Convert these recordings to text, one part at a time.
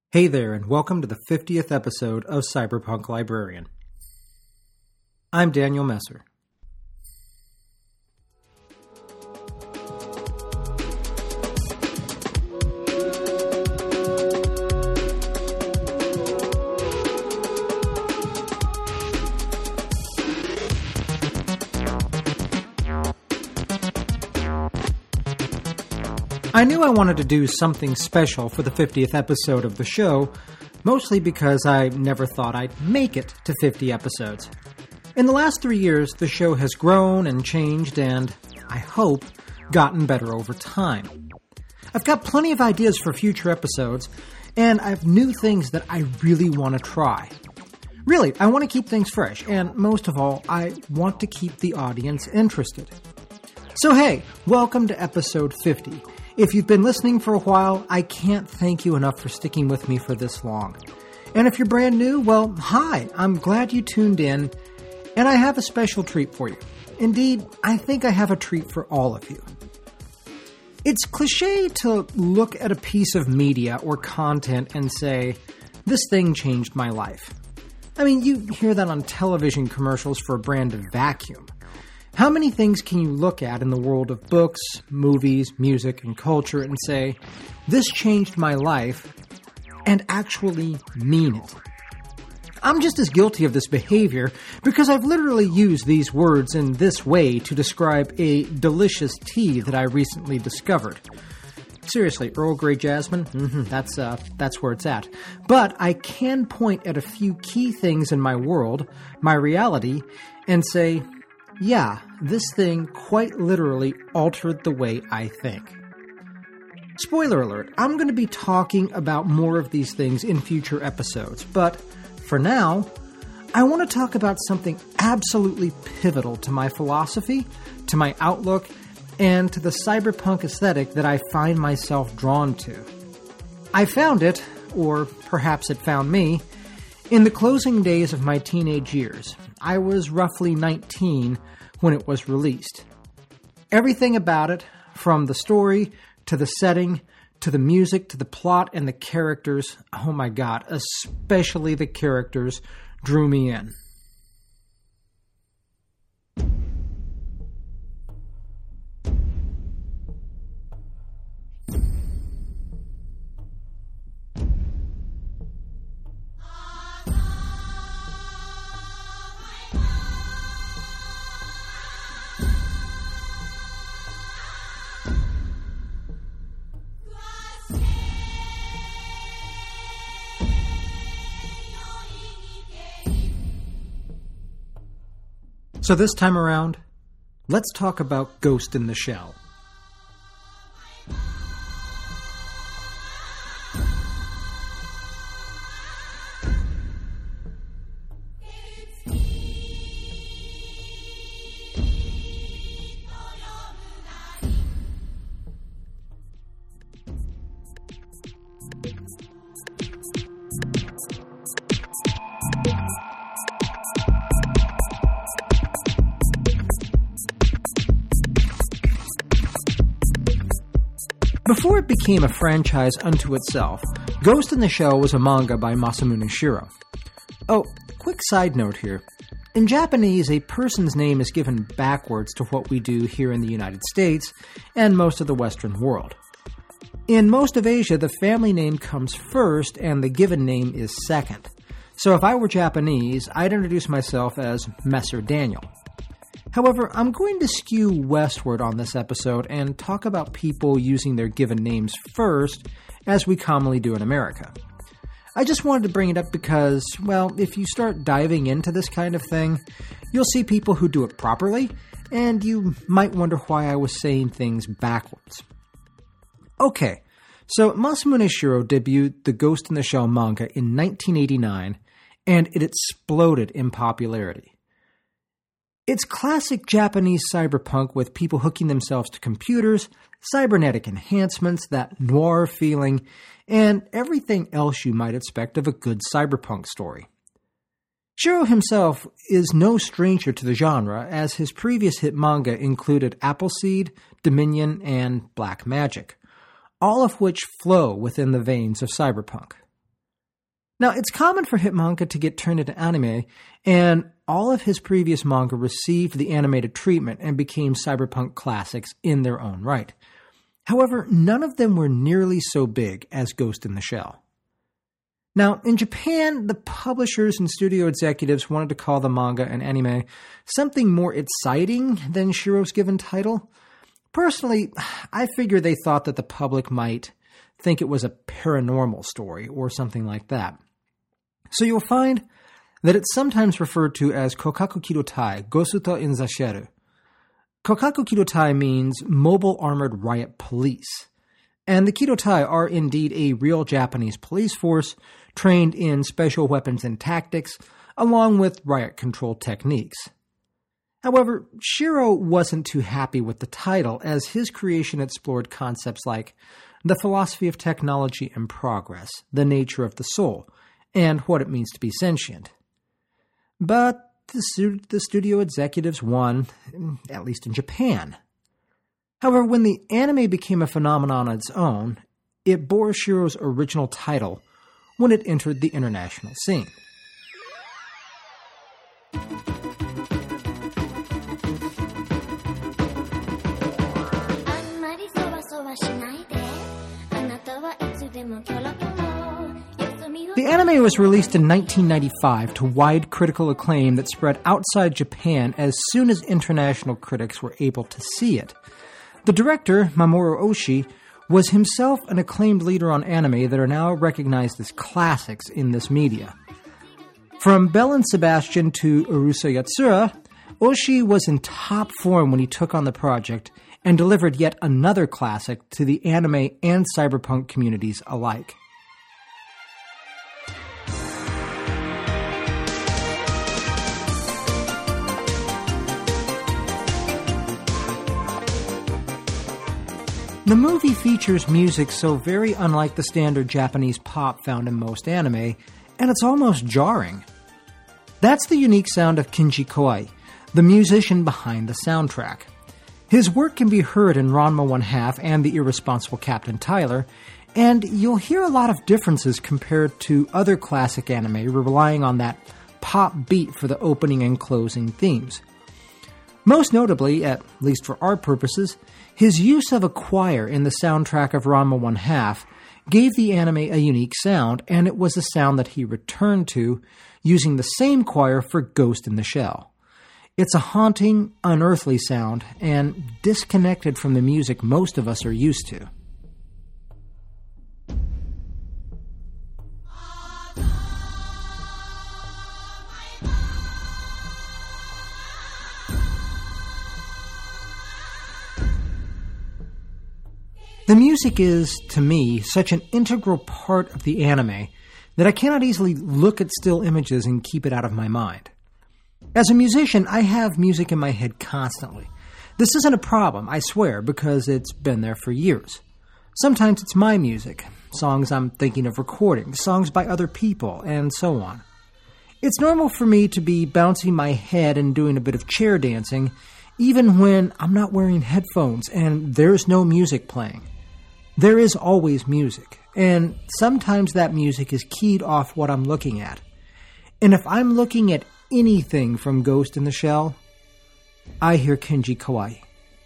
Hey there, and welcome to the 50th episode of Cyberpunk Librarian. I'm Daniel Messer. I knew I wanted to do something special for the 50th episode of the show, mostly because I never thought I'd make it to 50 episodes. In the last 3 years, the show has grown and changed and, I hope, gotten better over time. I've got plenty of ideas for future episodes, and I have new things that I really want to try. Really, I want to keep things fresh, and most of all, I want to keep the audience interested. So hey, welcome to episode 50. If you've been listening for a while, I can't thank you enough for sticking with me for this long. And if you're brand new, well, hi, I'm glad you tuned in, and I have a special treat for you. Indeed, I think I have a treat for all of you. It's cliché to look at a piece of media or content and say, this thing changed my life. I mean, you hear that on television commercials for a brand of vacuum. How many things can you look at in the world of books, movies, music, and culture and say, this changed my life, and actually mean it? I'm just as guilty of this behavior because I've literally used these words in this way to describe a delicious tea that I recently discovered. Seriously, Earl Grey Jasmine? That's where it's at. But I can point at a few key things in my world, my reality, and say, yeah, this thing quite literally altered the way I think. Spoiler alert, I'm going to be talking about more of these things in future episodes, but for now, I want to talk about something absolutely pivotal to my philosophy, to my outlook, and to the cyberpunk aesthetic that I find myself drawn to. I found it, or perhaps it found me, in the closing days of my teenage years. I was roughly 19 when it was released. Everything about it, from the story, to the setting, to the music, to the plot, and the characters, oh my god, especially the characters, drew me in. So this time around, let's talk about Ghost in the Shell. Before it became a franchise unto itself, Ghost in the Shell was a manga by Masamune Shirow. Oh, quick side note here. In Japanese, a person's name is given backwards to what we do here in the United States and most of the Western world. In most of Asia, the family name comes first and the given name is second. So if I were Japanese, I'd introduce myself as Messer Daniel. However, I'm going to skew westward on this episode and talk about people using their given names first, as we commonly do in America. I just wanted to bring it up because, well, if you start diving into this kind of thing, you'll see people who do it properly, and you might wonder why I was saying things backwards. Okay, so Masamune Shirow debuted the Ghost in the Shell manga in 1989, and it exploded in popularity. It's classic Japanese cyberpunk with people hooking themselves to computers, cybernetic enhancements, that noir feeling, and everything else you might expect of a good cyberpunk story. Shirow himself is no stranger to the genre, as his previous hit manga included Appleseed, Dominion, and Black Magic, all of which flow within the veins of cyberpunk. Now, it's common for hit manga to get turned into anime, and all of his previous manga received the animated treatment and became cyberpunk classics in their own right. However, none of them were nearly so big as Ghost in the Shell. Now, in Japan, the publishers and studio executives wanted to call the manga and anime something more exciting than Shiro's given title. Personally, I figure they thought that the public might think it was a paranormal story or something like that. So you'll find that it's sometimes referred to as Kokaku Kidotai, Gosuto in Zasheru. Kokaku Kidotai means Mobile Armored Riot Police. And the Kidotai are indeed a real Japanese police force trained in special weapons and tactics, along with riot control techniques. However, Shiro wasn't too happy with the title, as his creation explored concepts like the philosophy of technology and progress, the nature of the soul, and what it means to be sentient. But the studio executives won, at least in Japan. However, when the anime became a phenomenon on its own, it bore Shiro's original title when it entered the international scene. The anime was released in 1995 to wide critical acclaim that spread outside Japan as soon as international critics were able to see it. The director, Mamoru Oshii, was himself an acclaimed leader on anime that are now recognized as classics in this media. From Belle and Sebastian to Urusa Yatsura, Oshii was in top form when he took on the project and delivered yet another classic to the anime and cyberpunk communities alike. The movie features music so very unlike the standard Japanese pop found in most anime, and it's almost jarring. That's the unique sound of Kenji Kawai, the musician behind the soundtrack. His work can be heard in Ranma 1/2 and The Irresponsible Captain Tyler, and you'll hear a lot of differences compared to other classic anime relying on that pop beat for the opening and closing themes. Most notably, at least for our purposes, his use of a choir in the soundtrack of Ranma 1/2 gave the anime a unique sound, and it was a sound that he returned to, using the same choir for Ghost in the Shell. It's a haunting, unearthly sound, and disconnected from the music most of us are used to. The music is, to me, such an integral part of the anime that I cannot easily look at still images and keep it out of my mind. As a musician, I have music in my head constantly. This isn't a problem, I swear, because it's been there for years. Sometimes it's my music, songs I'm thinking of recording, songs by other people, and so on. It's normal for me to be bouncing my head and doing a bit of chair dancing, even when I'm not wearing headphones and there's no music playing. There is always music, and sometimes that music is keyed off what I'm looking at. And if I'm looking at anything from Ghost in the Shell, I hear Kenji Kawai.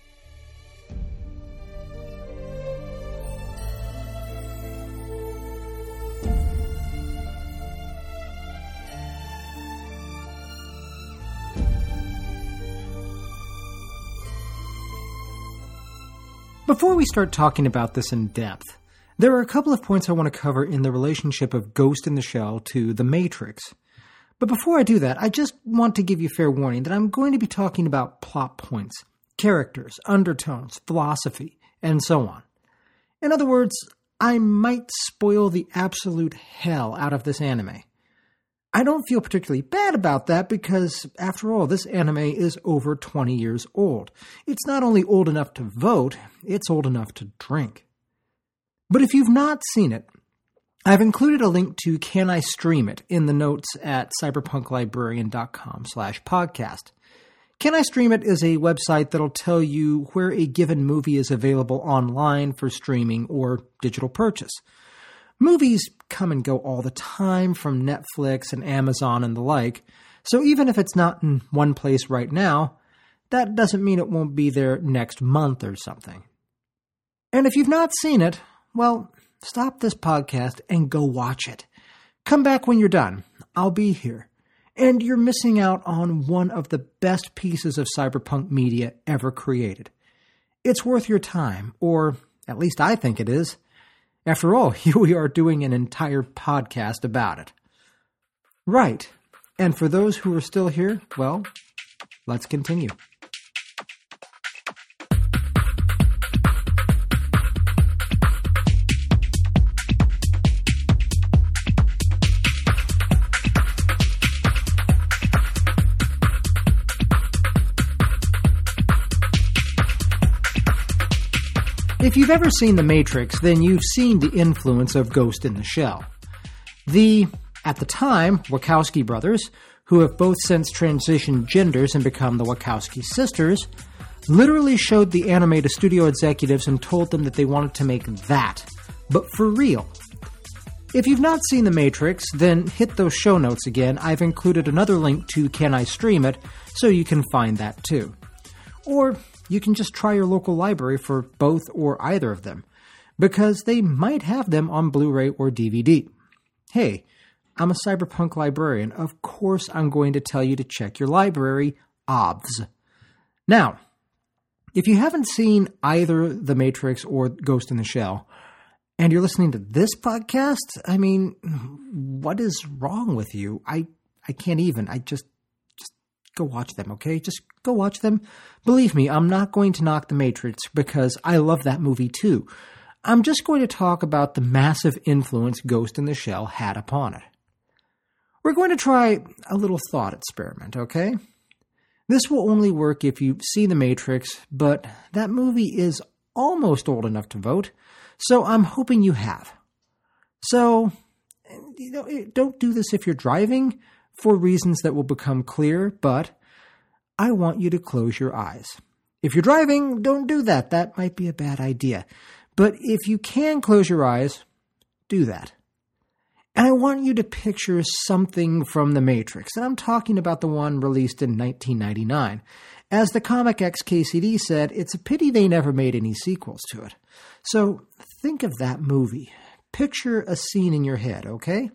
Before we start talking about this in depth, there are a couple of points I want to cover in the relationship of Ghost in the Shell to The Matrix. But before I do that, I just want to give you fair warning that I'm going to be talking about plot points, characters, undertones, philosophy, and so on. In other words, I might spoil the absolute hell out of this anime. I don't feel particularly bad about that because, after all, this anime is over 20 years old. It's not only old enough to vote, it's old enough to drink. But if you've not seen it, I've included a link to Can I Stream It in the notes at cyberpunklibrarian.com/podcast. Can I Stream It is a website that'll tell you where a given movie is available online for streaming or digital purchase. Movies come and go all the time from Netflix and Amazon and the like, so even if it's not in one place right now, that doesn't mean it won't be there next month or something. And if you've not seen it, well, stop this podcast and go watch it. Come back when you're done. I'll be here. And you're missing out on one of the best pieces of cyberpunk media ever created. It's worth your time, or at least I think it is. After all, here we are doing an entire podcast about it. Right. And for those who are still here, well, let's continue. If you've ever seen The Matrix, then you've seen the influence of Ghost in the Shell. At the time, Wachowski brothers, who have both since transitioned genders and become the Wachowski sisters, literally showed the anime to studio executives and told them that they wanted to make that, but for real. If you've not seen The Matrix, then hit those show notes again. I've included another link to Can I Stream It, so you can find that too. Or you can just try your local library for both or either of them, because they might have them on Blu-ray or DVD. Hey, I'm a cyberpunk librarian. Of course I'm going to tell you to check your library, obvs. Now, if you haven't seen either The Matrix or Ghost in the Shell, and you're listening to this podcast, I mean, what is wrong with you? I can't even. Just go watch them, okay? Just go watch them. Believe me, I'm not going to knock The Matrix because I love that movie too. I'm just going to talk about the massive influence Ghost in the Shell had upon it. We're going to try a little thought experiment, okay? This will only work if you've seen The Matrix, but that movie is almost old enough to vote, so I'm hoping you have. So, don't do this if you're driving, for reasons that will become clear, but I want you to close your eyes. If you're driving, don't do that. That might be a bad idea. But if you can close your eyes, do that. And I want you to picture something from The Matrix, and I'm talking about the one released in 1999. As the Comic XKCD said, it's a pity they never made any sequels to it. So think of that movie. Picture a scene in your head, okay?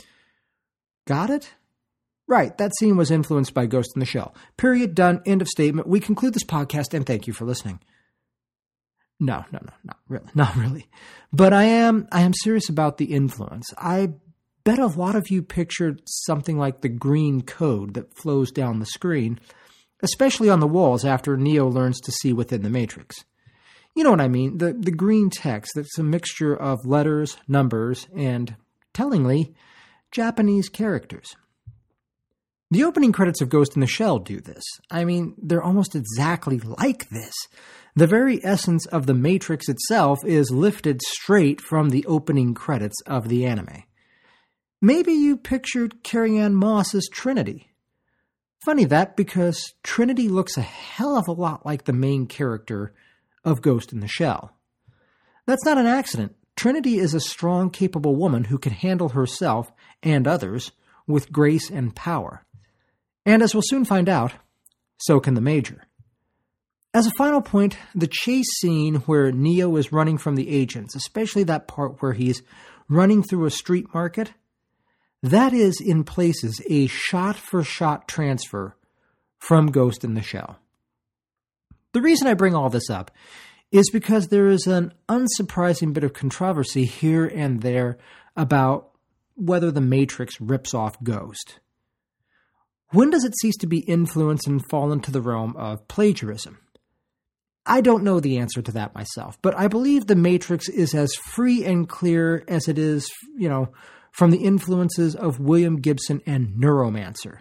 Got it? Right, that scene was influenced by Ghost in the Shell. Period, done, end of statement. We conclude this podcast, and thank you for listening. No, not really. But I am serious about the influence. I bet a lot of you pictured something like the green code that flows down the screen, especially on the walls after Neo learns to see within the Matrix. You know what I mean, the green text that's a mixture of letters, numbers, and, tellingly, Japanese characters. The opening credits of Ghost in the Shell do this. I mean, they're almost exactly like this. The very essence of the Matrix itself is lifted straight from the opening credits of the anime. Maybe you pictured Carrie-Anne Moss as Trinity. Funny that, because Trinity looks a hell of a lot like the main character of Ghost in the Shell. That's not an accident. Trinity is a strong, capable woman who can handle herself and others with grace and power. And as we'll soon find out, so can the Major. As a final point, the chase scene where Neo is running from the agents, especially that part where he's running through a street market, that is in places a shot-for-shot transfer from Ghost in the Shell. The reason I bring all this up is because there is an unsurprising bit of controversy here and there about whether the Matrix rips off Ghost. When does it cease to be influenced and fall into the realm of plagiarism? I don't know the answer to that myself, but I believe The Matrix is as free and clear as it is, from the influences of William Gibson and Neuromancer.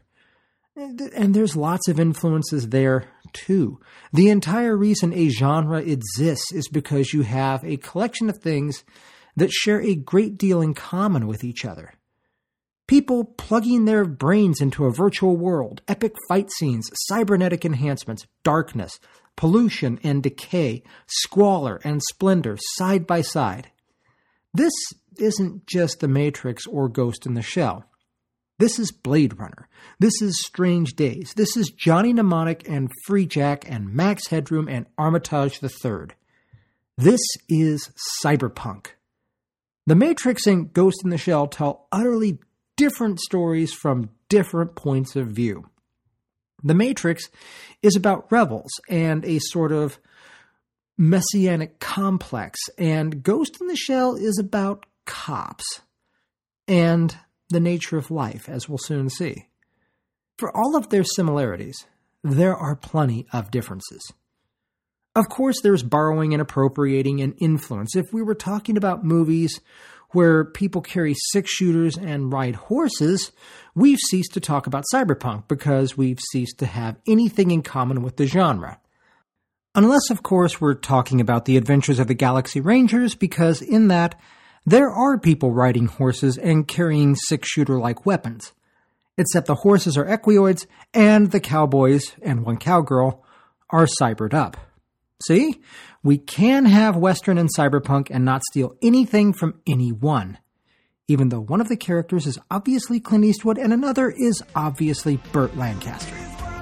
And there's lots of influences there, too. The entire reason a genre exists is because you have a collection of things that share a great deal in common with each other. People plugging their brains into a virtual world, epic fight scenes, cybernetic enhancements, darkness, pollution and decay, squalor and splendor side by side. This isn't just The Matrix or Ghost in the Shell. This is Blade Runner. This is Strange Days. This is Johnny Mnemonic and Freejack and Max Headroom and Armitage III. This is cyberpunk. The Matrix and Ghost in the Shell tell utterly different stories from different points of view. The Matrix is about rebels and a sort of messianic complex, and Ghost in the Shell is about cops and the nature of life, as we'll soon see. For all of their similarities, there are plenty of differences. Of course, there's borrowing and appropriating and influence. If we were talking about movies where people carry six-shooters and ride horses, we've ceased to talk about cyberpunk because we've ceased to have anything in common with the genre. Unless, of course, we're talking about the Adventures of the Galaxy Rangers, because in that, there are people riding horses and carrying six-shooter-like weapons. Except the horses are equioids, and the cowboys and one cowgirl are cybered up. See? We can have Western and cyberpunk and not steal anything from anyone. Even though one of the characters is obviously Clint Eastwood and another is obviously Burt Lancaster.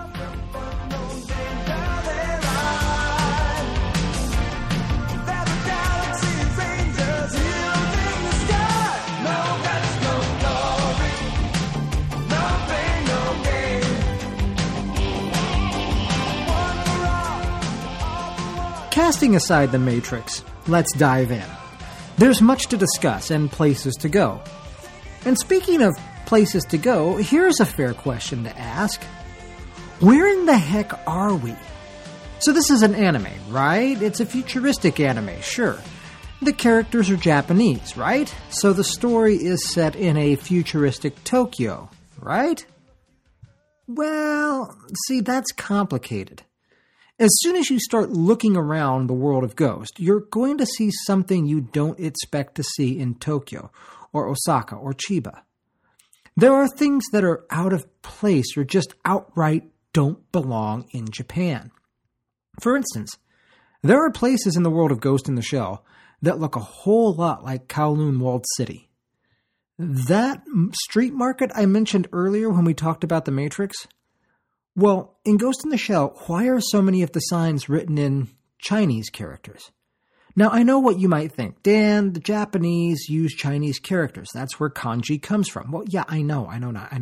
Casting aside The Matrix, let's dive in. There's much to discuss and places to go. And speaking of places to go, here's a fair question to ask. Where in the heck are we? So this is an anime, right? It's a futuristic anime, sure. The characters are Japanese, right? So the story is set in a futuristic Tokyo, right? Well, see, that's complicated. As soon as you start looking around the world of Ghost, you're going to see something you don't expect to see in Tokyo, or Osaka, or Chiba. There are things that are out of place or just outright don't belong in Japan. For instance, there are places in the world of Ghost in the Shell that look a whole lot like Kowloon Walled City. That street market I mentioned earlier when we talked about The Matrix, well, in Ghost in the Shell, why are so many of the signs written in Chinese characters? Now, I know what you might think. Dan, the Japanese use Chinese characters. That's where kanji comes from. Well, yeah, I know.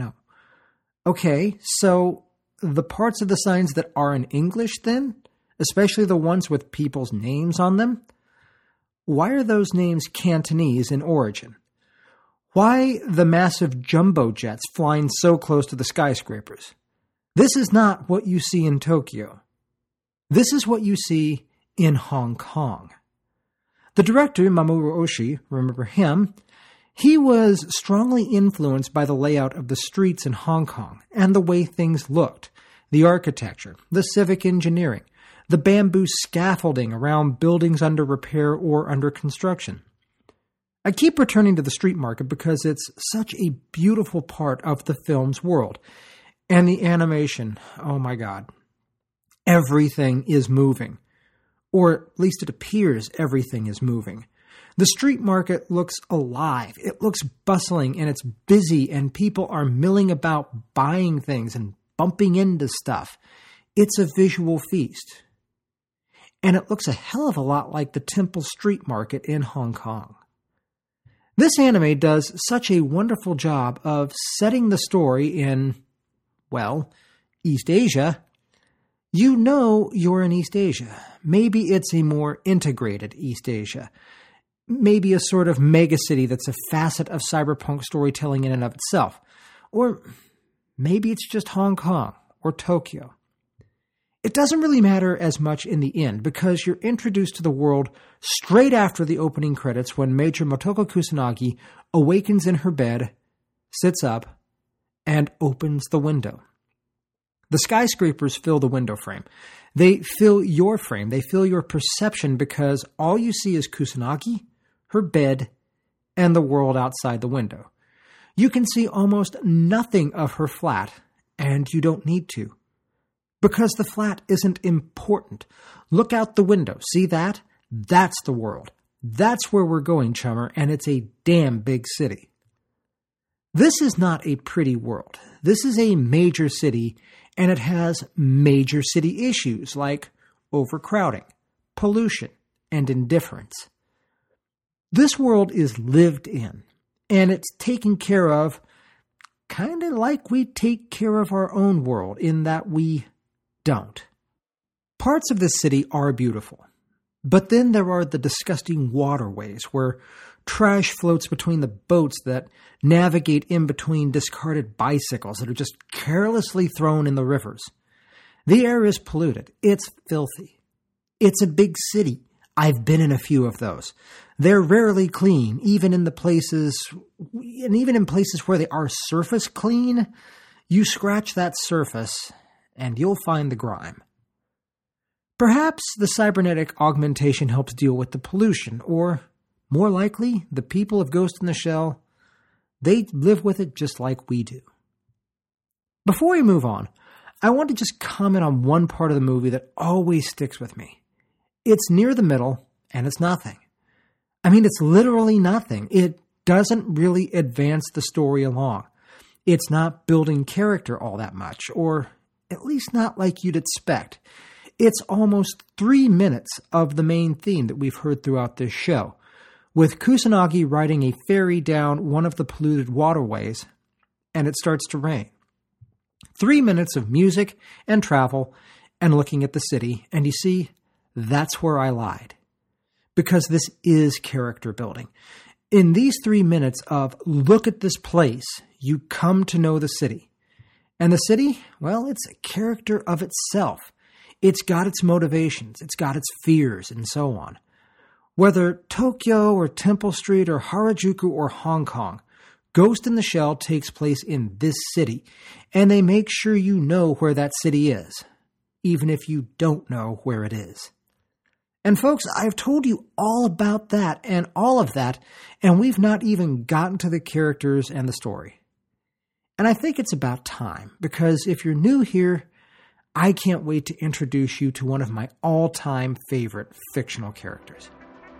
Okay, so the parts of the signs that are in English then, especially the ones with people's names on them, why are those names Cantonese in origin? Why the massive jumbo jets flying so close to the skyscrapers? This is not what you see in Tokyo. This is what you see in Hong Kong. The director, Mamoru Oshii, remember him? He was strongly influenced by the layout of the streets in Hong Kong and the way things looked, the architecture, the civic engineering, the bamboo scaffolding around buildings under repair or under construction. I keep returning to the street market because it's such a beautiful part of the film's world. And the animation, oh my God. Everything is moving. Or at least it appears everything is moving. The street market looks alive. It looks bustling and it's busy and people are milling about buying things and bumping into stuff. It's a visual feast. And it looks a hell of a lot like the Temple Street Market in Hong Kong. This anime does such a wonderful job of setting the story in, well, East Asia. You know you're in East Asia. Maybe it's a more integrated East Asia. Maybe a sort of megacity that's a facet of cyberpunk storytelling in and of itself. Or maybe it's just Hong Kong or Tokyo. It doesn't really matter as much in the end because you're introduced to the world straight after the opening credits when Major Motoko Kusanagi awakens in her bed, sits up, and opens the window. The skyscrapers fill the window frame. They fill your frame. They fill your perception because all you see is Kusanagi, her bed, and the world outside the window. You can see almost nothing of her flat, and you don't need to. Because the flat isn't important. Look out the window. See that? That's the world. That's where we're going, chummer, and it's a damn big city. This is not a pretty world. This is a major city, and it has major city issues like overcrowding, pollution, and indifference. This world is lived in, and it's taken care of kind of like we take care of our own world, in that we don't. Parts of this city are beautiful, but then there are the disgusting waterways where trash floats between the boats that navigate in between discarded bicycles that are just carelessly thrown in the rivers. The air is polluted. It's filthy. It's a big city. I've been in a few of those. They're rarely clean, even in places where they are surface clean. You scratch that surface, and you'll find the grime. Perhaps the cybernetic augmentation helps deal with the pollution, or, more likely, the people of Ghost in the Shell, they live with it just like we do. Before we move on, I want to just comment on one part of the movie that always sticks with me. It's near the middle, and it's nothing. I mean, it's literally nothing. It doesn't really advance the story along. It's not building character all that much, or at least not like you'd expect. It's almost 3 minutes of the main theme that we've heard throughout this show, with Kusanagi riding a ferry down one of the polluted waterways, and it starts to rain. 3 minutes of music and travel and looking at the city, and you see, that's where I lied. Because this is character building. In these 3 minutes of look at this place, you come to know the city. And the city, well, it's a character of itself. It's got its motivations, it's got its fears, and so on. Whether Tokyo or Temple Street or Harajuku or Hong Kong, Ghost in the Shell takes place in this city, and they make sure you know where that city is, even if you don't know where it is. And folks, I've told you all about that and all of that, and we've not even gotten to the characters and the story. And I think it's about time, because if you're new here, I can't wait to introduce you to one of my all-time favorite fictional characters.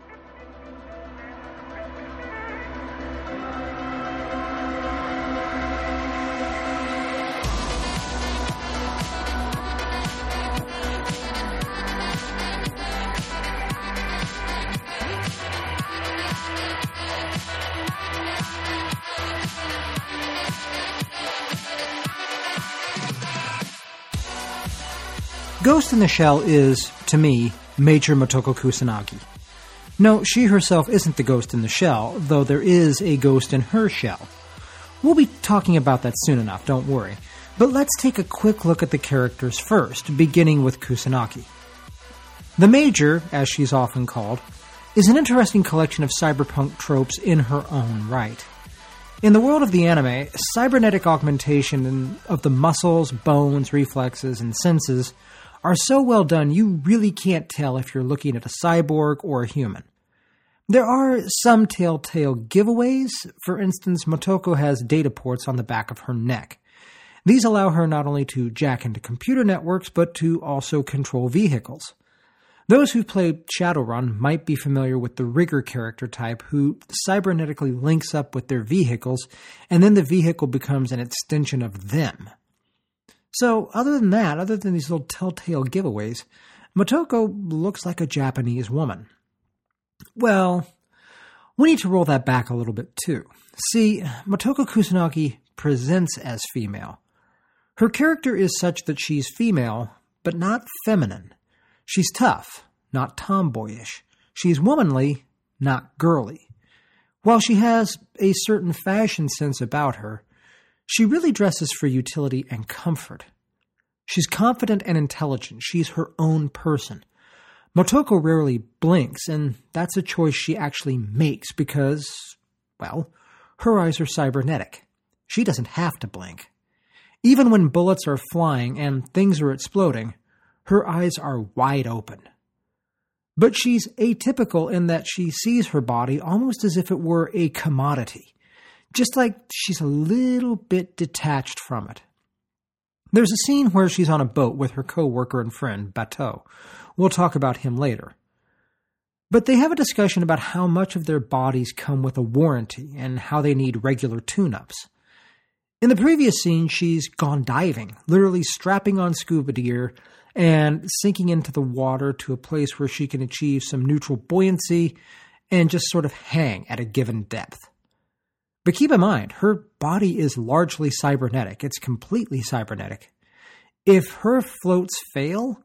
Ghost in the Shell is, to me, Major Motoko Kusanagi. No, she herself isn't the ghost in the shell, though there is a ghost in her shell. We'll be talking about that soon enough, don't worry. But let's take a quick look at the characters first, beginning with Kusanagi. The Major, as she's often called, is an interesting collection of cyberpunk tropes in her own right. In the world of the anime, cybernetic augmentation of the muscles, bones, reflexes, and senses are so well done you really can't tell if you're looking at a cyborg or a human. There are some telltale giveaways. For instance, Motoko has data ports on the back of her neck. These allow her not only to jack into computer networks, but to also control vehicles. Those who've played Shadowrun might be familiar with the Rigger character type who cybernetically links up with their vehicles, and then the vehicle becomes an extension of them. So, other than these little telltale giveaways, Motoko looks like a Japanese woman. Well, we need to roll that back a little bit too. See, Motoko Kusanagi presents as female. Her character is such that she's female, but not feminine. She's tough, not tomboyish. She's womanly, not girly. While she has a certain fashion sense about her, she really dresses for utility and comfort. She's confident and intelligent. She's her own person. Motoko rarely blinks, and that's a choice she actually makes because, well, her eyes are cybernetic. She doesn't have to blink. Even when bullets are flying and things are exploding, her eyes are wide open. But she's atypical in that she sees her body almost as if it were a commodity. Just like she's a little bit detached from it. There's a scene where she's on a boat with her co-worker and friend, Bateau. We'll talk about him later. But they have a discussion about how much of their bodies come with a warranty and how they need regular tune-ups. In the previous scene, she's gone diving, literally strapping on scuba gear and sinking into the water to a place where she can achieve some neutral buoyancy and just sort of hang at a given depth. But keep in mind, her body is largely cybernetic. It's completely cybernetic. If her floats fail,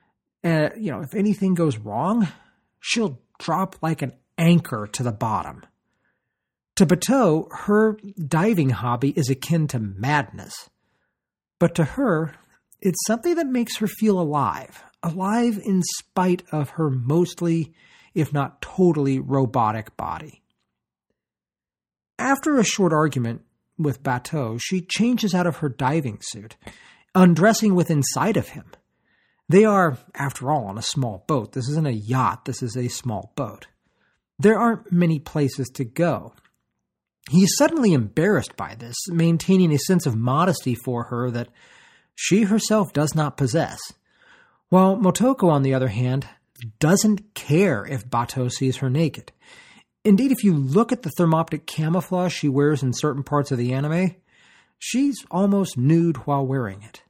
if anything goes wrong, she'll drop like an anchor to the bottom. To Bateau, her diving hobby is akin to madness. But to her, it's something that makes her feel alive in spite of her mostly, if not totally, robotic body. After a short argument with Bateau, she changes out of her diving suit, undressing with inside of him. They are, after all, on a small boat. This isn't a yacht, this is a small boat. There aren't many places to go. He's suddenly embarrassed by this, maintaining a sense of modesty for her that she herself does not possess. While Motoko, on the other hand, doesn't care if Bateau sees her naked. Indeed, if you look at the thermoptic camouflage she wears in certain parts of the anime, she's almost nude while wearing it.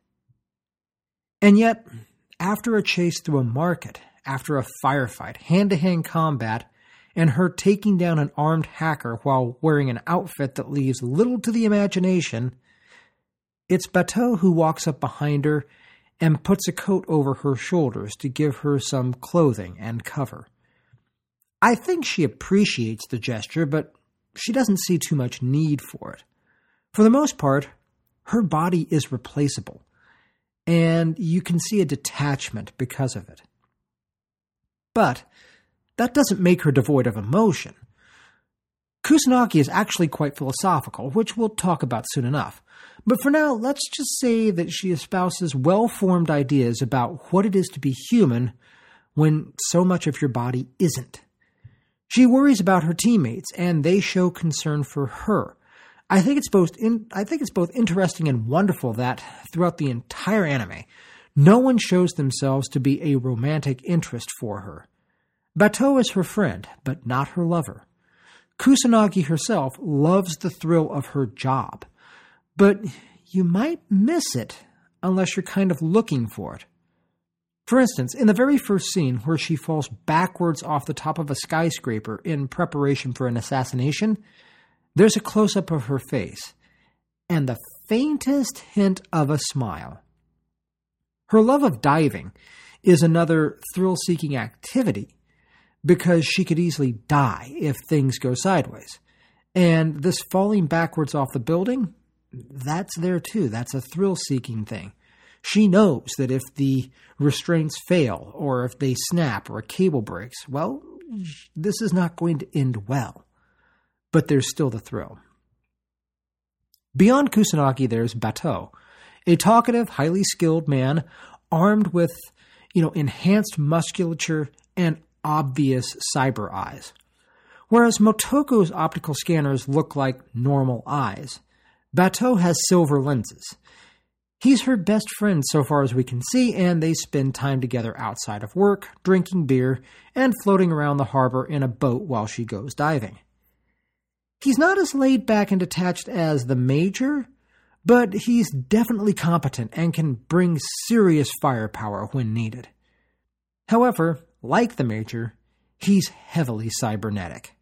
And yet, after a chase through a market, after a firefight, hand-to-hand combat, and her taking down an armed hacker while wearing an outfit that leaves little to the imagination, it's Bateau who walks up behind her and puts a coat over her shoulders to give her some clothing and cover. I think she appreciates the gesture, but she doesn't see too much need for it. For the most part, her body is replaceable, and you can see a detachment because of it. But that doesn't make her devoid of emotion. Kusanagi is actually quite philosophical, which we'll talk about soon enough. But for now, let's just say that she espouses well-formed ideas about what it is to be human when so much of your body isn't. She worries about her teammates, and they show concern for her. I think it's both interesting and wonderful that, throughout the entire anime, no one shows themselves to be a romantic interest for her. Bateau is her friend, but not her lover. Kusanagi herself loves the thrill of her job, but you might miss it unless you're kind of looking for it. For instance, in the very first scene where she falls backwards off the top of a skyscraper in preparation for an assassination, there's a close-up of her face, and the faintest hint of a smile. Her love of diving is another thrill-seeking activity, because she could easily die if things go sideways. And this falling backwards off the building, that's there too. That's a thrill-seeking thing. She knows that if the restraints fail, or if they snap, or a cable breaks, well, this is not going to end well. But there's still the thrill. Beyond Kusanagi, there's Bateau, a talkative, highly skilled man armed with, enhanced musculature and obvious cyber eyes. Whereas Motoko's optical scanners look like normal eyes, Bateau has silver lenses. He's her best friend so far as we can see, and they spend time together outside of work, drinking beer, and floating around the harbor in a boat while she goes diving. He's not as laid back and detached as the Major, but he's definitely competent and can bring serious firepower when needed. However, like the Major, he's heavily cybernetic.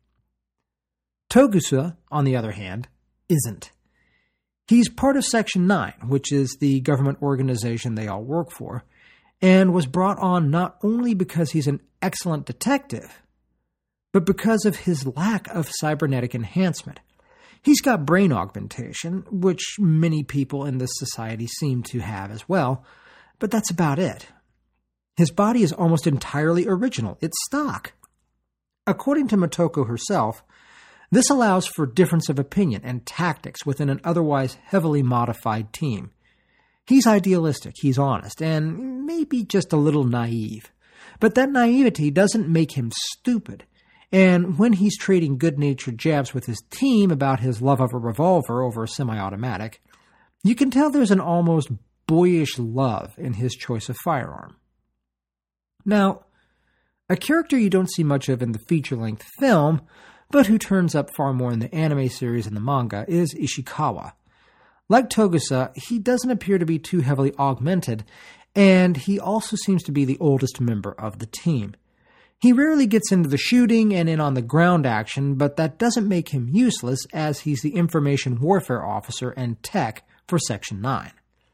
Togusa, on the other hand, isn't. He's part of Section 9, which is the government organization they all work for, and was brought on not only because he's an excellent detective, but because of his lack of cybernetic enhancement. He's got brain augmentation, which many people in this society seem to have as well, but that's about it. His body is almost entirely original. It's stock. According to Motoko herself, this allows for difference of opinion and tactics within an otherwise heavily modified team. He's idealistic, he's honest, and maybe just a little naive. But that naivety doesn't make him stupid. And when he's trading good-natured jabs with his team about his love of a revolver over a semi-automatic, you can tell there's an almost boyish love in his choice of firearm. Now, A character you don't see much of in the feature-length film, but who turns up far more in the anime series and the manga, is Ishikawa. Like Togusa, he doesn't appear to be too heavily augmented, and he also seems to be the oldest member of the team. He rarely gets into the shooting and in on the ground action, but that doesn't make him useless, as he's the information warfare officer and tech for Section 9.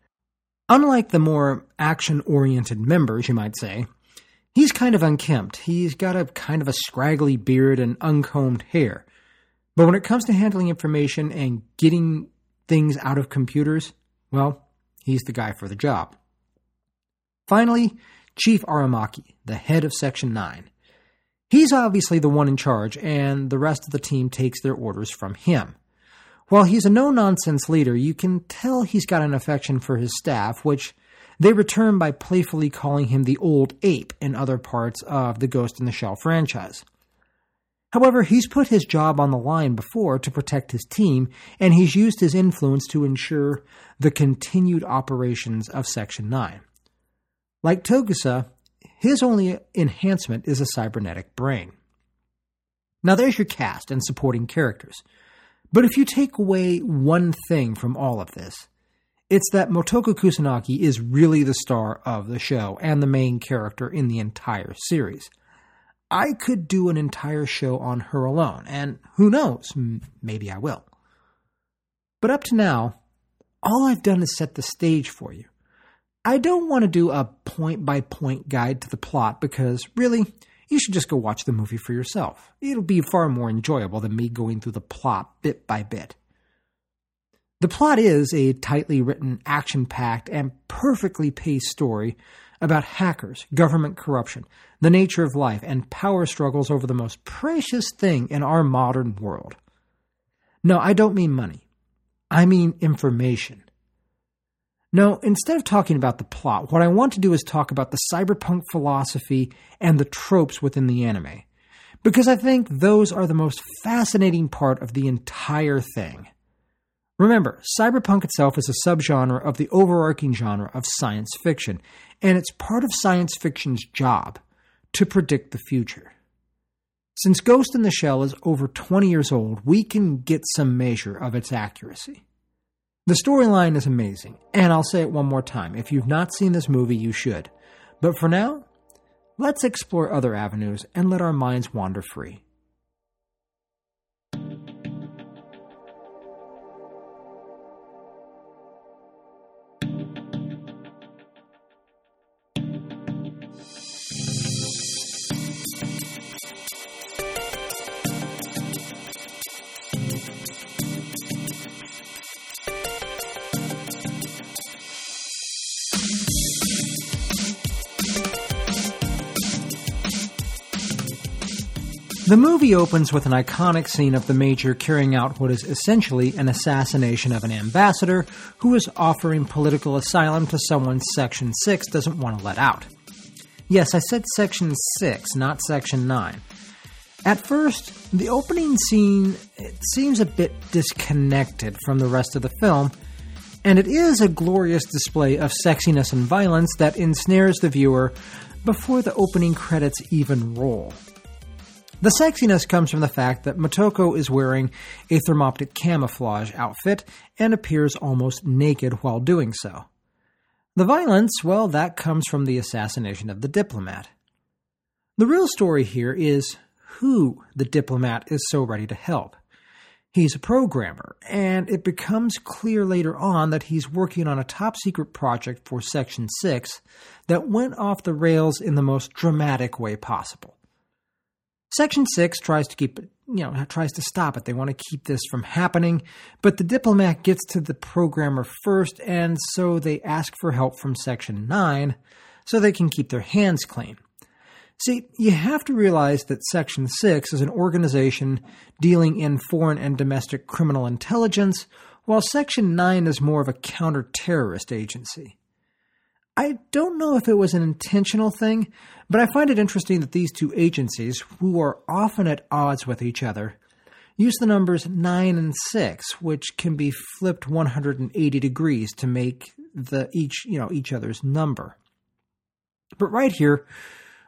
Unlike the more action-oriented members, you might say, he's kind of unkempt. He's got a kind of a scraggly beard and uncombed hair. But when it comes to handling information and getting things out of computers, well, he's the guy for the job. Finally, Chief Aramaki, the head of Section 9. He's obviously the one in charge, and the rest of the team takes their orders from him. While he's a no-nonsense leader, you can tell he's got an affection for his staff, which they return by playfully calling him the Old Ape in other parts of the Ghost in the Shell franchise. However, he's put his job on the line before to protect his team, and he's used his influence to ensure the continued operations of Section 9. Like Togusa, his only enhancement is a cybernetic brain. Now there's your cast and supporting characters. But if you take away one thing from all of this, it's that Motoko Kusanagi is really the star of the show and the main character in the entire series. I could do an entire show on her alone, and who knows, maybe I will. But up to now, all I've done is set the stage for you. I don't want to do a point-by-point guide to the plot because, really, you should just go watch the movie for yourself. It'll be far more enjoyable than me going through the plot bit by bit. The plot is a tightly written, action-packed, and perfectly paced story about hackers, government corruption, the nature of life, and power struggles over the most precious thing in our modern world. No, I don't mean money. I mean information. No, instead of talking about the plot, what I want to do is talk about the cyberpunk philosophy and the tropes within the anime, because I think those are the most fascinating part of the entire thing. Remember, cyberpunk itself is a subgenre of the overarching genre of science fiction, and it's part of science fiction's job to predict the future. Since Ghost in the Shell is over 20 years old, we can get some measure of its accuracy. The storyline is amazing, and I'll say it one more time. If you've not seen this movie, you should. But for now, let's explore other avenues and let our minds wander free. The movie opens with an iconic scene of the Major carrying out what is essentially an assassination of an ambassador who is offering political asylum to someone Section 6 doesn't want to let out. Yes, I said Section 6, not Section 9. At first, the opening scene seems a bit disconnected from the rest of the film, and it is a glorious display of sexiness and violence that ensnares the viewer before the opening credits even roll. The sexiness comes from the fact that Motoko is wearing a thermoptic camouflage outfit and appears almost naked while doing so. The violence, well, that comes from the assassination of the diplomat. The real story here is who the diplomat is so ready to help. He's a programmer, and it becomes clear later on that he's working on a top-secret project for Section 6 that went off the rails in the most dramatic way possible. Section 6 tries to stop it. They want to keep this from happening, but the diplomat gets to the programmer first, and so they ask for help from Section 9 so they can keep their hands clean. See, you have to realize that Section 6 is an organization dealing in foreign and domestic criminal intelligence, while Section 9 is more of a counter-terrorist agency. I don't know if it was an intentional thing, but I find it interesting that these two agencies, who are often at odds with each other, use the numbers 9 and 6, which can be flipped 180 degrees to make each other's number. But right here,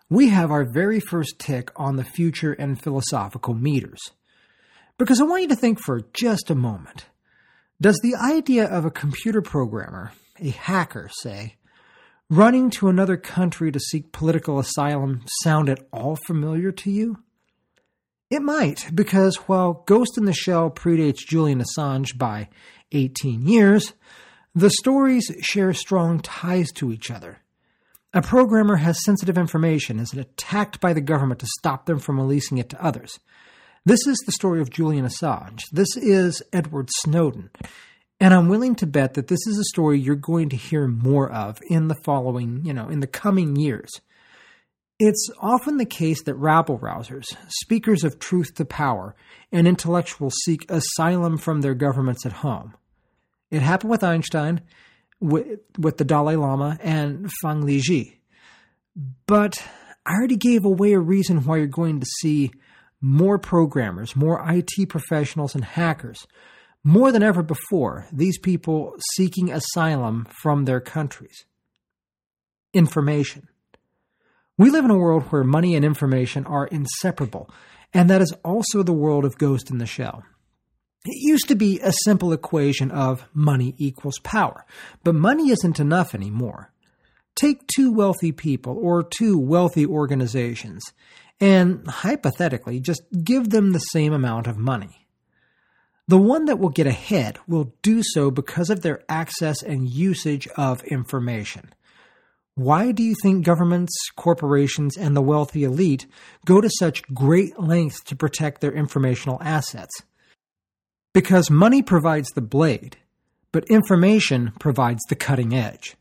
we have our very first tick on the future and philosophical meters. Because I want you to think for just a moment. Does the idea of a computer programmer, a hacker, say, running to another country to seek political asylum sound at all familiar to you? It might, because while Ghost in the Shell predates Julian Assange by 18 years, the stories share strong ties to each other. A programmer has sensitive information and is attacked by the government to stop them from releasing it to others. This is the story of Julian Assange. This is Edward Snowden. And I'm willing to bet that this is a story you're going to hear more of in the coming years. It's often the case that rabble-rousers, speakers of truth to power, and intellectuals seek asylum from their governments at home. It happened with Einstein, with the Dalai Lama, and Fang Liji. But I already gave away a reason why you're going to see more programmers, more IT professionals, and hackers. More than ever before, these people seeking asylum from their countries. Information. We live in a world where money and information are inseparable, and that is also the world of Ghost in the Shell. It used to be a simple equation of money equals power, but money isn't enough anymore. Take two wealthy people or two wealthy organizations, and hypothetically, just give them the same amount of money. The one that will get ahead will do so because of their access and usage of information. Why do you think governments, corporations, and the wealthy elite go to such great lengths to protect their informational assets? Because money provides the blade, but information provides the cutting edge.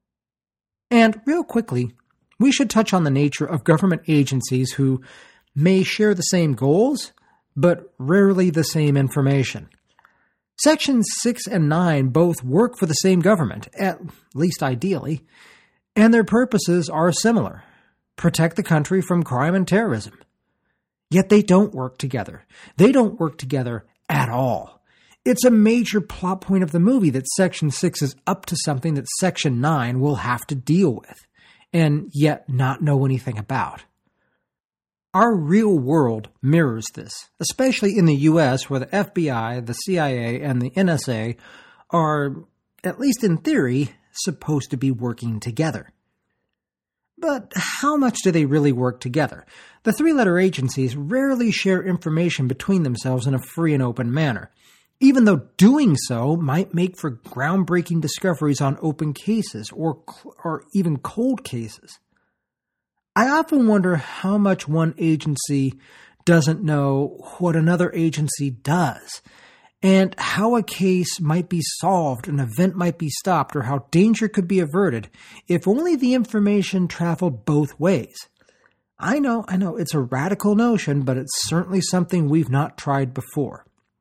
And real quickly, we should touch on the nature of government agencies who may share the same goals, but rarely the same information. Sections 6 and 9 both work for the same government, at least ideally, and their purposes are similar. Protect the country from crime and terrorism. Yet they don't work together. They don't work together at all. It's a major plot point of the movie that Section 6 is up to something that Section 9 will have to deal with, and yet not know anything about. Our real world mirrors this, especially in the U.S., where the FBI, the CIA, and the NSA are, at least in theory, supposed to be working together. But how much do they really work together? The three-letter agencies rarely share information between themselves in a free and open manner, even though doing so might make for groundbreaking discoveries on open cases or even cold cases. I often wonder how much one agency doesn't know what another agency does, and how a case might be solved, an event might be stopped, or how danger could be averted if only the information traveled both ways. I know, it's a radical notion, but it's certainly something we've not tried before.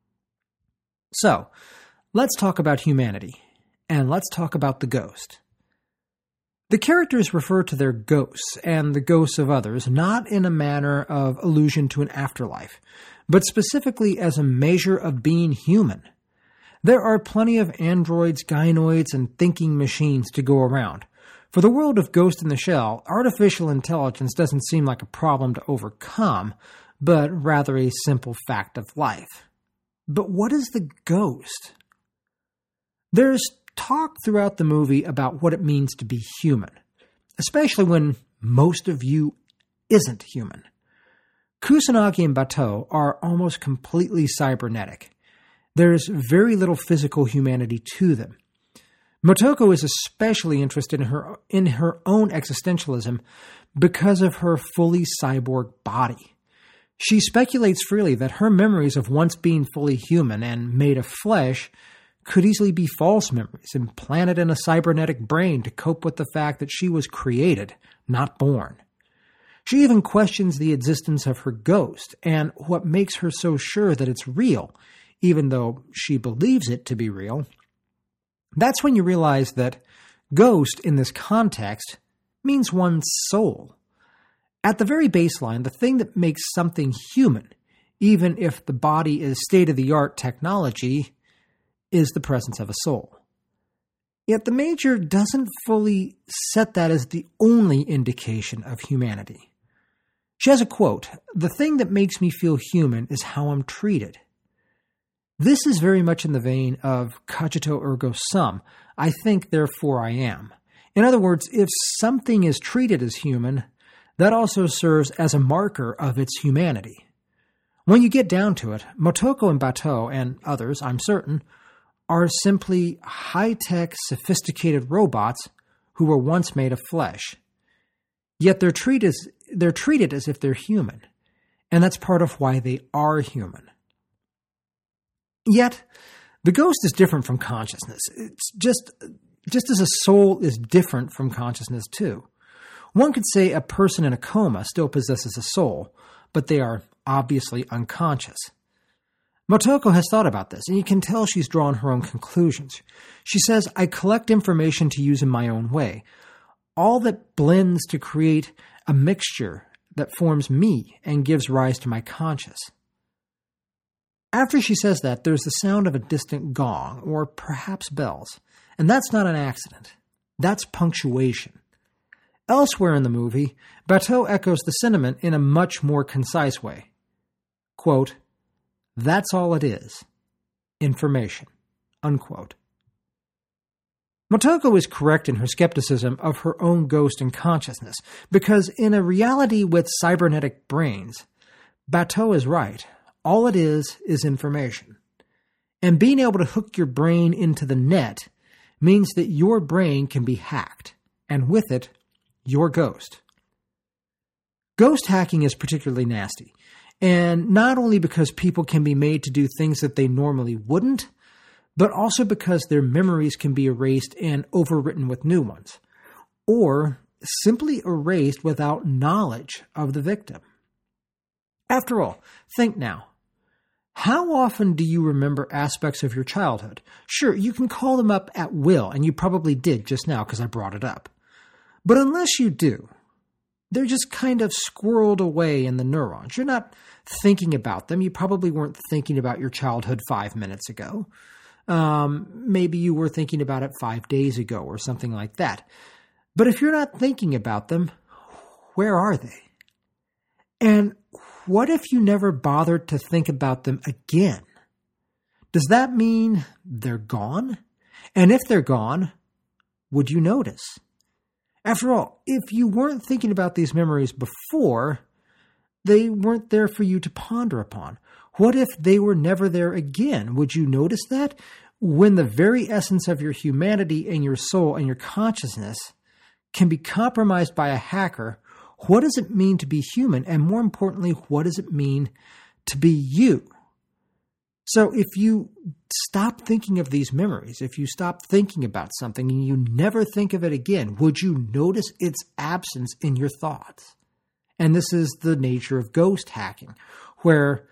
So, let's talk about humanity, and let's talk about the ghost. The characters refer to their ghosts and the ghosts of others not in a manner of allusion to an afterlife, but specifically as a measure of being human. There are plenty of androids, gynoids, and thinking machines to go around. For the world of Ghost in the Shell, artificial intelligence doesn't seem like a problem to overcome, but rather a simple fact of life. But what is the ghost? There's talk throughout the movie about what it means to be human, especially when most of you isn't human. Kusanagi and Bateau are almost completely cybernetic. There's very little physical humanity to them. Motoko is especially interested in her own existentialism because of her fully cyborg body. She speculates freely that her memories of once being fully human and made of flesh could easily be false memories implanted in a cybernetic brain to cope with the fact that she was created, not born. She even questions the existence of her ghost and what makes her so sure that it's real, even though she believes it to be real. That's when you realize that ghost in this context means one's soul. At the very baseline, the thing that makes something human, even if the body is state-of-the-art technology, is the presence of a soul. Yet the Major doesn't fully set that as the only indication of humanity. She has a quote, "The thing that makes me feel human is how I'm treated." This is very much in the vein of cogito ergo sum, I think, therefore I am. In other words, if something is treated as human, that also serves as a marker of its humanity. When you get down to it, Motoko and Batou, and others, I'm certain, are simply high-tech, sophisticated robots who were once made of flesh. Yet they're treated as if they're human, and that's part of why they are human. Yet, the ghost is different from consciousness. It's just as a soul is different from consciousness too. One could say a person in a coma still possesses a soul, but they are obviously unconscious. Motoko has thought about this, and you can tell she's drawn her own conclusions. She says, "I collect information to use in my own way, all that blends to create a mixture that forms me and gives rise to my conscious." After she says that, there's the sound of a distant gong, or perhaps bells, and that's not an accident. That's punctuation. Elsewhere in the movie, Batou echoes the sentiment in a much more concise way. Quote, "That's all it is. Information." Unquote. Motoko is correct in her skepticism of her own ghost and consciousness, because in a reality with cybernetic brains, Batou is right. All it is information. And being able to hook your brain into the net means that your brain can be hacked, and with it, your ghost. Ghost hacking is particularly nasty, and not only because people can be made to do things that they normally wouldn't, but also because their memories can be erased and overwritten with new ones, or simply erased without knowledge of the victim. After all, think now. How often do you remember aspects of your childhood? Sure, you can call them up at will, and you probably did just now because I brought it up. But unless you do, they're just kind of squirreled away in the neurons. You're not thinking about them. You probably weren't thinking about your childhood 5 minutes ago. Maybe you were thinking about it 5 days ago or something like that. But if you're not thinking about them, where are they? And what if you never bothered to think about them again? Does that mean they're gone? And if they're gone, would you notice? After all, if you weren't thinking about these memories before, they weren't there for you to ponder upon. What if they were never there again? Would you notice that? When the very essence of your humanity and your soul and your consciousness can be compromised by a hacker, what does it mean to be human? And more importantly, what does it mean to be you? So if you stop thinking of these memories, if you stop thinking about something and you never think of it again, would you notice its absence in your thoughts? And this is the nature of ghost hacking, where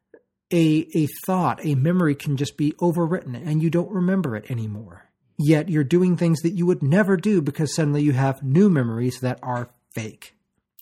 a thought, a memory can just be overwritten and you don't remember it anymore. Yet you're doing things that you would never do because suddenly you have new memories that are fake.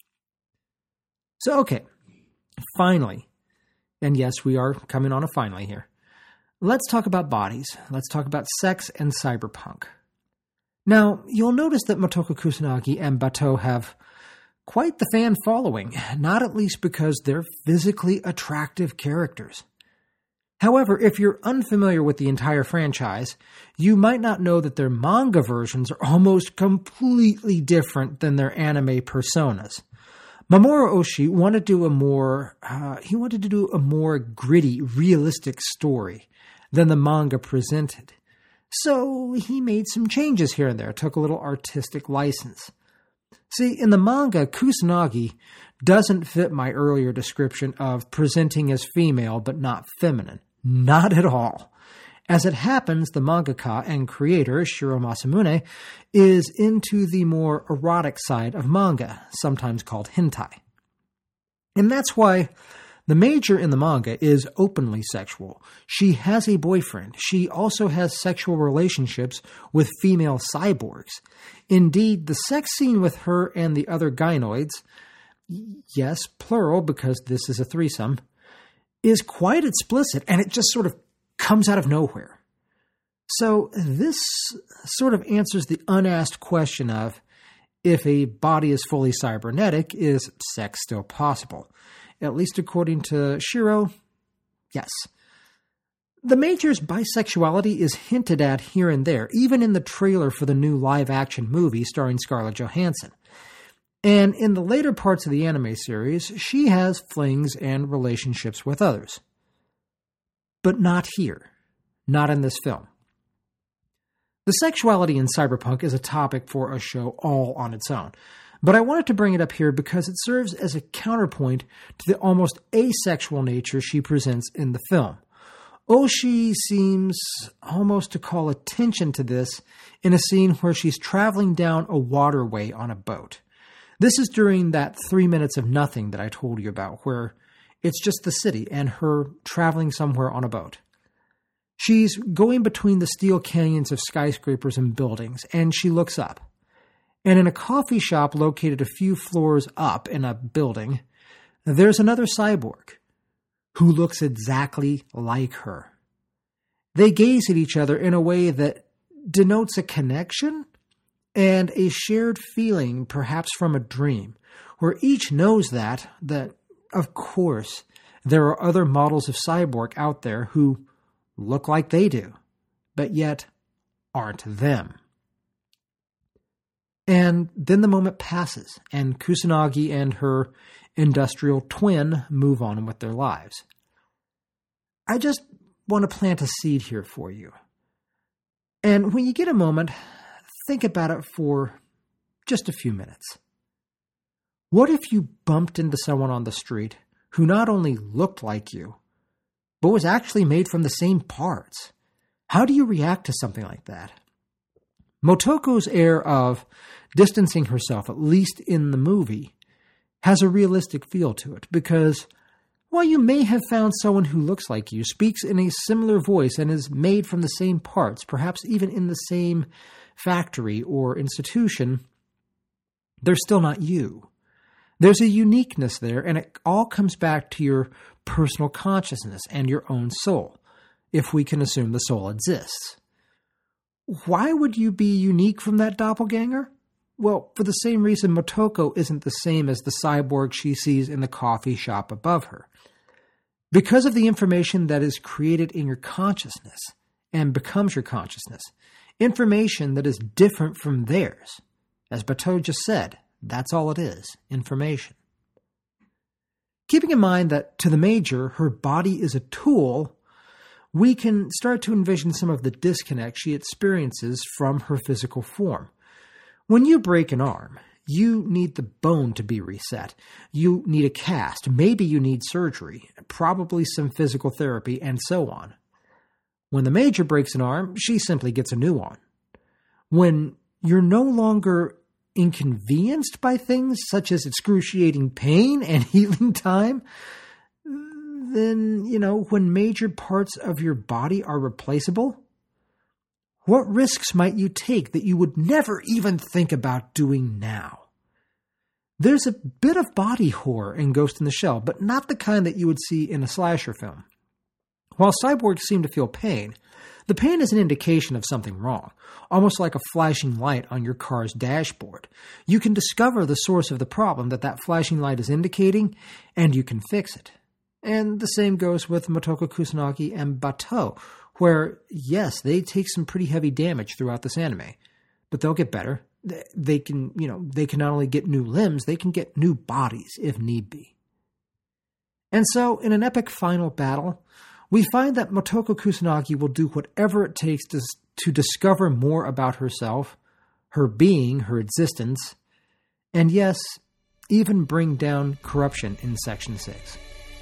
So, okay, finally, and yes, we are coming on a finally here. Let's talk about bodies. Let's talk about sex and cyberpunk. Now, you'll notice that Motoko Kusanagi and Batou have quite the fan following, not at least because they're physically attractive characters. However, if you're unfamiliar with the entire franchise, you might not know that their manga versions are almost completely different than their anime personas. Mamoru Oshii wanted to do a more gritty, realistic story than the manga presented. So he made some changes here and there, took a little artistic license. See, in the manga, Kusanagi doesn't fit my earlier description of presenting as female but not feminine. Not at all. As it happens, the mangaka and creator, Shiro Masamune, is into the more erotic side of manga, sometimes called hentai. And that's why the major in the manga is openly sexual. She has a boyfriend. She also has sexual relationships with female cyborgs. Indeed, the sex scene with her and the other gynoids, yes, plural because this is a threesome, is quite explicit, and it just sort of comes out of nowhere. So this sort of answers the unasked question of, If a body is fully cybernetic, is sex still possible? At least according to Shiro, yes. The Major's bisexuality is hinted at here and there, even in the trailer for the new live-action movie starring Scarlett Johansson. And in the later parts of the anime series, she has flings and relationships with others. But not here. Not in this film. The sexuality in cyberpunk is a topic for a show all on its own. But I wanted to bring it up here because it serves as a counterpoint to the almost asexual nature she presents in the film. Oshii seems almost to call attention to this in a scene where she's traveling down a waterway on a boat. This is during that 3 minutes of nothing that I told you about, where it's just the city and her traveling somewhere on a boat. She's going between the steel canyons of skyscrapers and buildings, and she looks up. And in a coffee shop located a few floors up in a building, there's another cyborg who looks exactly like her. They gaze at each other in a way that denotes a connection and a shared feeling, perhaps from a dream, where each knows that, of course, there are other models of cyborg out there who look like they do, but yet aren't them. And then the moment passes, and Kusanagi and her industrial twin move on with their lives. I just want to plant a seed here for you. And when you get a moment, think about it for just a few minutes. What if you bumped into someone on the street who not only looked like you, but was actually made from the same parts? How do you react to something like that? Motoko's air of distancing herself, at least in the movie, has a realistic feel to it, because while you may have found someone who looks like you, speaks in a similar voice, and is made from the same parts, perhaps even in the same factory or institution, they're still not you. There's a uniqueness there, and it all comes back to your personal consciousness and your own soul, if we can assume the soul exists. Why would you be unique from that doppelganger? Well, for the same reason Motoko isn't the same as the cyborg she sees in the coffee shop above her. Because of the information that is created in your consciousness and becomes your consciousness, information that is different from theirs. As Bateau just said, that's all it is, information. Keeping in mind that to the Major, her body is a tool, we can start to envision some of the disconnect she experiences from her physical form. When you break an arm, you need the bone to be reset. You need a cast. Maybe you need surgery, probably some physical therapy, and so on. When the Major breaks an arm, she simply gets a new one. When you're no longer inconvenienced by things such as excruciating pain and healing time, then, when major parts of your body are replaceable, what risks might you take that you would never even think about doing now? There's a bit of body horror in Ghost in the Shell, but not the kind that you would see in a slasher film. While cyborgs seem to feel pain, the pain is an indication of something wrong, almost like a flashing light on your car's dashboard. You can discover the source of the problem that flashing light is indicating, and you can fix it. And the same goes with Motoko Kusanagi and Bateau, where, yes, they take some pretty heavy damage throughout this anime, but they'll get better. They can not only get new limbs, they can get new bodies if need be. And so, in an epic final battle, we find that Motoko Kusanagi will do whatever it takes to discover more about herself, her being, her existence, and yes, even bring down corruption in Section 6.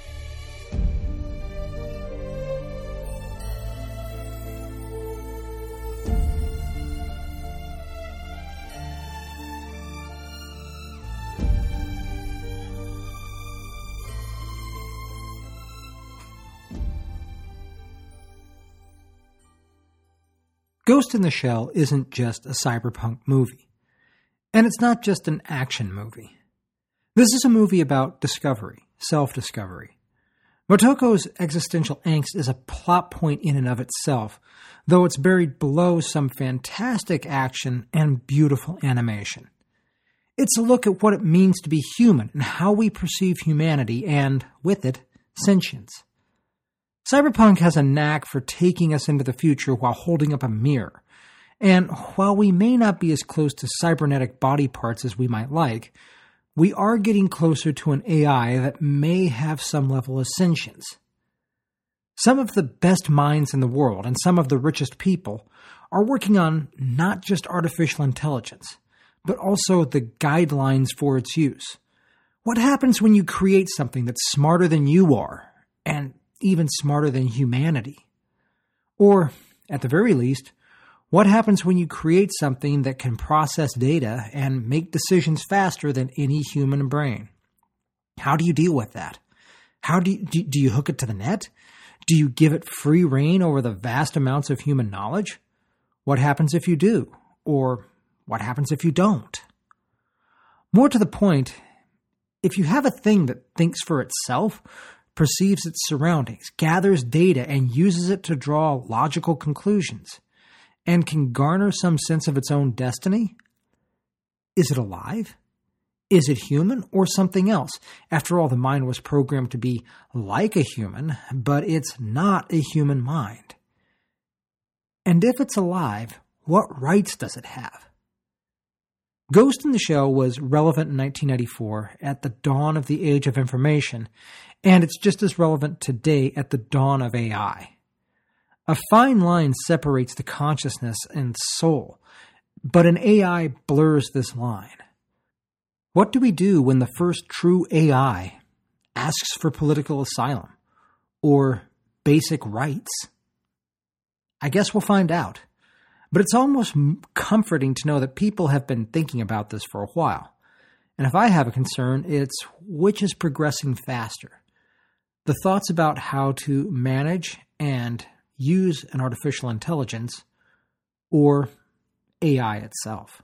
Ghost in the Shell isn't just a cyberpunk movie. And it's not just an action movie. This is a movie about discovery, self-discovery. Motoko's existential angst is a plot point in and of itself, though it's buried below some fantastic action and beautiful animation. It's a look at what it means to be human and how we perceive humanity and, with it, sentience. Cyberpunk has a knack for taking us into the future while holding up a mirror. And while we may not be as close to cybernetic body parts as we might like, we are getting closer to an AI that may have some level of sentience. Some of the best minds in the world and some of the richest people are working on not just artificial intelligence, but also the guidelines for its use. What happens when you create something that's smarter than you are, and even smarter than humanity? Or, at the very least, what happens when you create something that can process data and make decisions faster than any human brain? How do you deal with that? How do you hook it to the net? Do you give it free rein over the vast amounts of human knowledge? What happens if you do? Or what happens if you don't? More to the point, if you have a thing that thinks for itself, perceives its surroundings, gathers data, and uses it to draw logical conclusions, and can garner some sense of its own destiny, is it alive? Is it human or something else? After all, the mind was programmed to be like a human, but it's not a human mind. And if it's alive, what rights does it have? Ghost in the Shell was relevant in 1994 at the dawn of the age of information, and it's just as relevant today at the dawn of AI. A fine line separates the consciousness and soul, but an AI blurs this line. What do we do when the first true AI asks for political asylum or basic rights? I guess we'll find out. But it's almost comforting to know that people have been thinking about this for a while. And if I have a concern, it's which is progressing faster. The thoughts about how to manage and use an artificial intelligence or AI itself.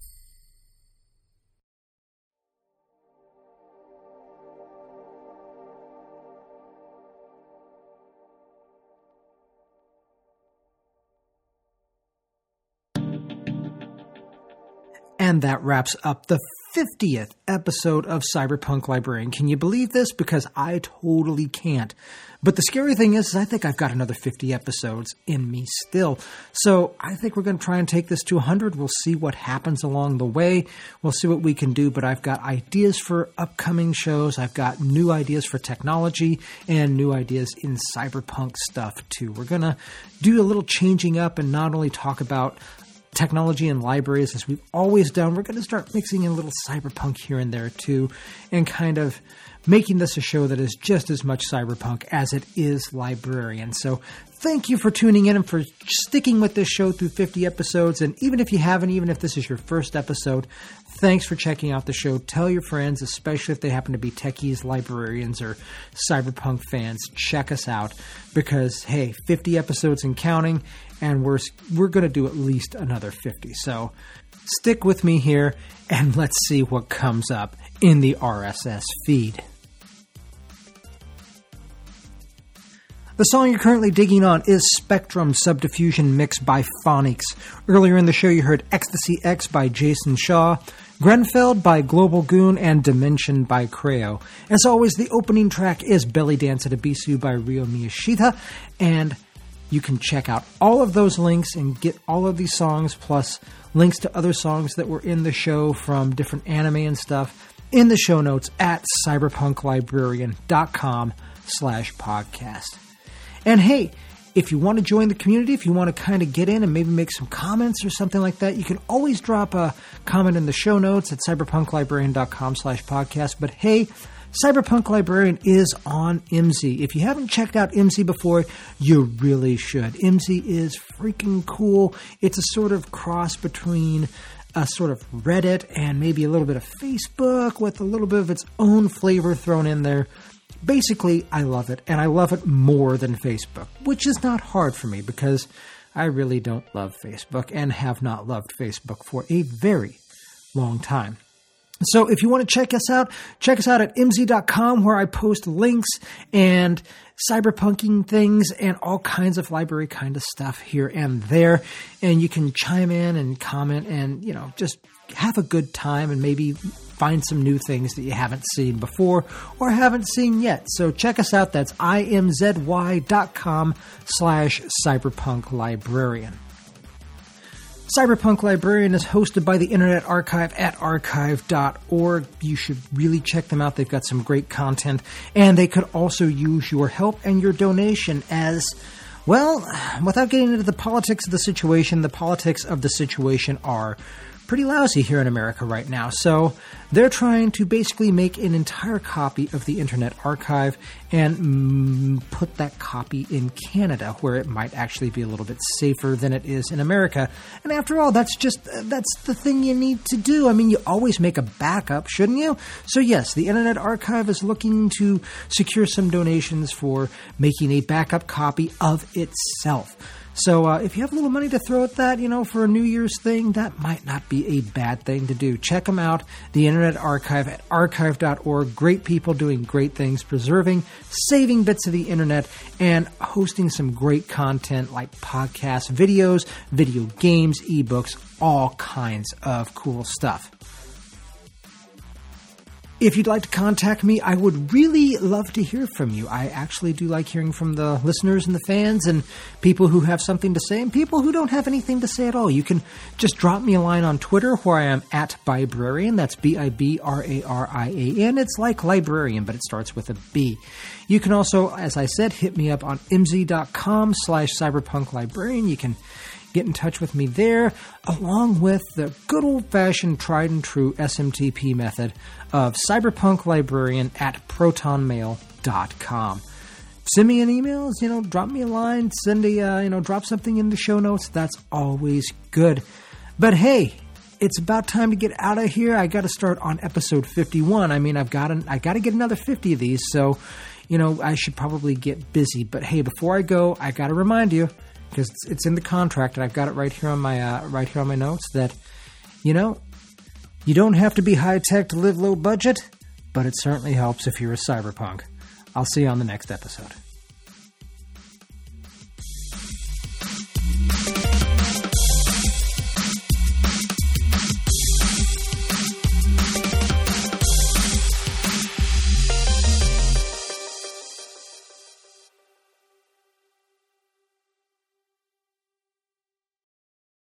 And that wraps up the 50th episode of Cyberpunk Librarian. Can you believe this? Because I totally can't. But the scary thing is I think I've got another 50 episodes in me still. So I think we're going to try and take this to 100. We'll see what happens along the way. We'll see what we can do. But I've got ideas for upcoming shows. I've got new ideas for technology and new ideas in cyberpunk stuff too. We're going to do a little changing up and not only talk about technology and libraries as we've always done. We're going to start mixing in a little cyberpunk here and there too, and kind of making this a show that is just as much cyberpunk as it is librarian. So thank you for tuning in and for sticking with this show through 50 episodes. And even if you haven't, even if this is your first episode, thanks for checking out the show. Tell your friends, especially if they happen to be techies, librarians, or cyberpunk fans. Check us out because, hey, 50 episodes and counting, and we're going to do at least another 50. So stick with me here, and let's see what comes up in the RSS feed. The song you're currently digging on is Spectrum Subdiffusion Mix by Phonics. Earlier in the show you heard Ecstasy X by Jason Shaw, Grenfell by Global Goon, and Dimension by Creo. As always, the opening track is Belly Dance at Ibisu by Ryo Miyashita, and you can check out all of those links and get all of these songs, plus links to other songs that were in the show from different anime and stuff, in the show notes at cyberpunklibrarian.com/podcast. And hey, if you want to join the community, if you want to kind of get in and maybe make some comments or something like that, you can always drop a comment in the show notes at cyberpunklibrarian.com/podcast. But hey, Cyberpunk Librarian is on IMSI. If you haven't checked out IMSI before, you really should. IMSI is freaking cool. It's a sort of cross between a sort of Reddit and maybe a little bit of Facebook with a little bit of its own flavor thrown in there. Basically, I love it, and I love it more than Facebook, which is not hard for me because I really don't love Facebook and have not loved Facebook for a very long time. So if you want to check us out at imzy.com, where I post links and cyberpunking things and all kinds of library kind of stuff here and there. And you can chime in and comment and, just have a good time and maybe find some new things that you haven't seen before or haven't seen yet. So check us out. That's imzy.com/cyberpunklibrarian. Cyberpunk Librarian is hosted by the Internet Archive at archive.org. You should really check them out. They've got some great content, and they could also use your help and your donation as, well, without getting into the politics of the situation are pretty lousy here in America right now. So they're trying to basically make an entire copy of the Internet Archive and put that copy in Canada, where it might actually be a little bit safer than it is in America. And after all, that's the thing you need to do. I mean, you always make a backup, shouldn't you? So yes, the Internet Archive is looking to secure some donations for making a backup copy of itself. So if you have a little money to throw at that, for a New Year's thing, that might not be a bad thing to do. Check them out, the Internet Archive at archive.org. Great people doing great things, preserving, saving bits of the Internet, and hosting some great content like podcasts, videos, video games, ebooks, all kinds of cool stuff. If you'd like to contact me, I would really love to hear from you. I actually do like hearing from the listeners and the fans and people who have something to say and people who don't have anything to say at all. You can just drop me a line on Twitter where I am at Bibrarian. That's Bibrarian. It's like librarian, but it starts with a B. You can also, as I said, hit me up on imzy.com/cyberpunklibrarian. You can get in touch with me there, along with the good old-fashioned tried and true SMTP method of cyberpunklibrarian@protonmail.com. Send me an email, drop me a line, drop something in the show notes. That's always good. But hey, it's about time to get out of here. I got to start on episode 51. I mean, I got to get another 50 of these, so I should probably get busy. But hey, before I go, I got to remind you, because it's in the contract, and I've got it right here on my notes, that you don't have to be high tech to live low budget, but it certainly helps if you're a cyberpunk. I'll see you on the next episode.